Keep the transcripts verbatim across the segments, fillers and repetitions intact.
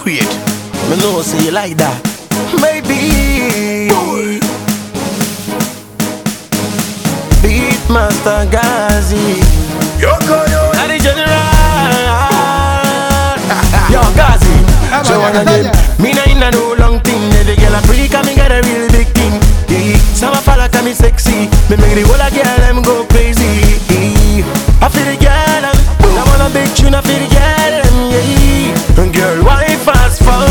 create. Me know say you like that, baby. Beatmaster Gazi, Yoko yo, and the general. Yo Gazi, so one again. Me nah inna no long thing. Every girl a freak and me got a real big thing. Yeah. Some a follow cause me sexy. Me make the whole a girl them go crazy. Yeah. I feel the girl them. I wanna big tune. I feel the girl them. Yeah. Girl, why fast for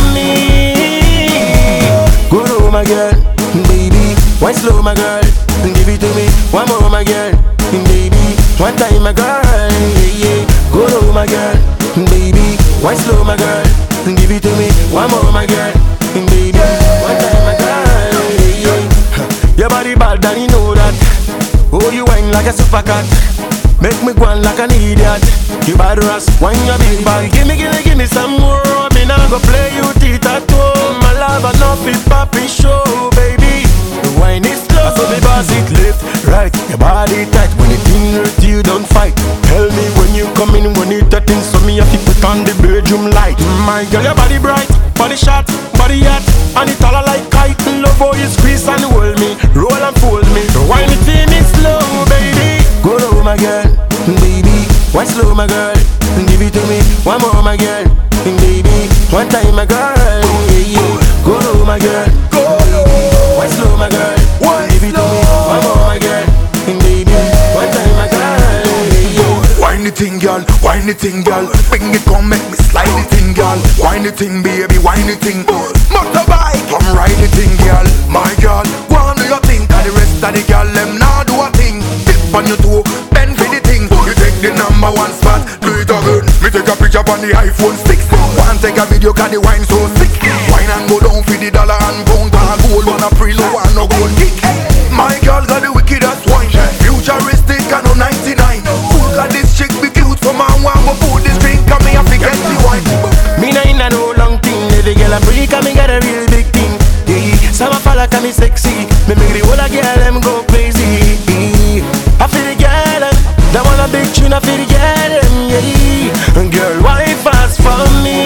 me? Go low, my girl, baby. Why slow, my girl? Give it to me. One more, my girl, baby. One time, my girl. Yeah, yeah. Go low, my girl, baby. Why slow, my girl? Give it to me. One more, my girl, baby. One time, my girl. Yeah, yeah. Your body bad, and you know that. Oh, you whine like a super cat. Make me go on like an idiot. You bad ass, wine your big bag. Gimme, gimme, gimme some more. Me nah go play you teeth at home. My love enough is poppy show, baby. The wine is slow, so me boss it left, right. Your body tight. When it thing hurt you, don't fight. Tell me when you come in, when it that thing. So me have to put on the bedroom light. My girl, your body bright, body shot, body hot, and it all like kite. Love how you squeeze and hold me, roll and fold me. The wine it thing is slow, baby. Go low, my girl, baby. Why slow, my girl? Give it to me. One more, my girl, baby. One time, my girl. Yeah, yeah. Go low, my girl. Go low. Why slow, my girl? Give it to me. One more, my girl, baby. One time, my girl. Yeah, yeah. Wine the thing, girl, wine the thing, girl. Bring it, come make me slide the thing, girl. Wine the thing, baby, wine the thing. Motorbike, come ride the thing, girl. My girl, go on do your thing. Cause the rest of the girl, them now do a thing. Tip on your toe, bend for the thing. You take the number one spot, do it again. Me take a picture on the iPhone six. One take a video, cause the wine so sick. Wine and go down for the dollar and pound. One a gold, one a preload, one no gold kick. My girl got the wickedest wine. Futuristic and no ninety-nine. Fool got this chick be cute, so man want go put this drink and me have to get the wine. Me nah inna no long thing. Every girl a freak and me got a real big thing. Yeah. Some a follow cause me sexy. Me make the whole a girl them go crazy. Yeah. I feel the girl them. That one a big tune. I feel the girl them. Yeah. Girl, why fast for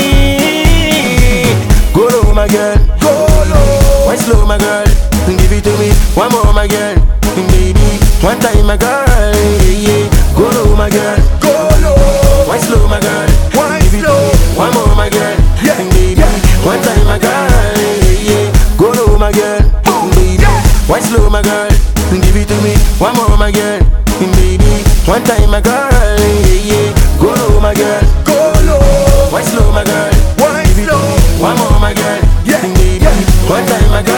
me? Go low, my girl. Go low. Why slow, my girl? Give it to me. One more, my girl, baby. One time, my girl. Yeah, yeah. Go low, my girl. Go low. Why slow, my girl? Why Give it to slow? me. One more, my girl, Yeah, baby. yeah. One time, my girl. Yeah, yeah. Go low, my girl, baby. Yeah. Why slow, my girl? Give it to me. One more, my girl, baby. One time, my girl. Yeah, yeah. Go low, my girl. Go low. Why slow, my girl? Why Give it to slow? me. One more, my girl, Yeah, baby. yeah. One time, my girl.